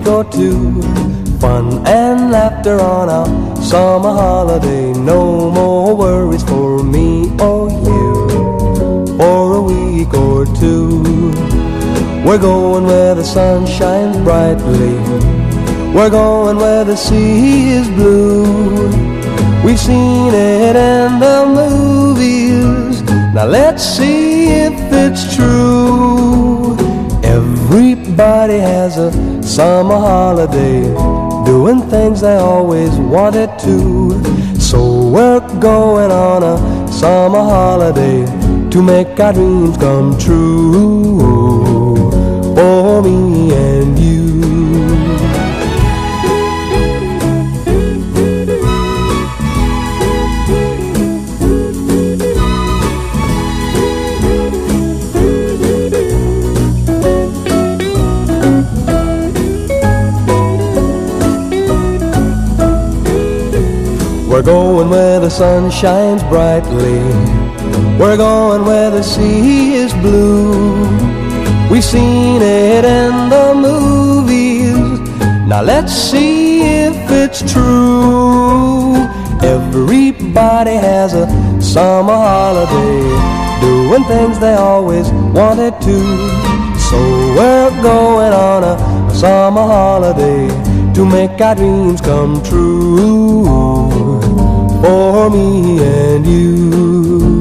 go to. Fun and laughter on our summer holiday. No more worries for me or you for a week or two. We're going where the sun shines brightly. We're going where the sea is blue. We've seen it in the movies. Now let's see if it's true. Everybody has a summer holiday, doing things they always wanted to. So we're going on a summer holiday to make our dreams come true for me and you. We're going where the sun shines brightly. We're going where the sea is blue. We've seen it in the movies. Now let's see if it's true. Everybody has a summer holiday, doing things they always wanted to. So we're going on a summer holiday to make our dreams come true for me and you.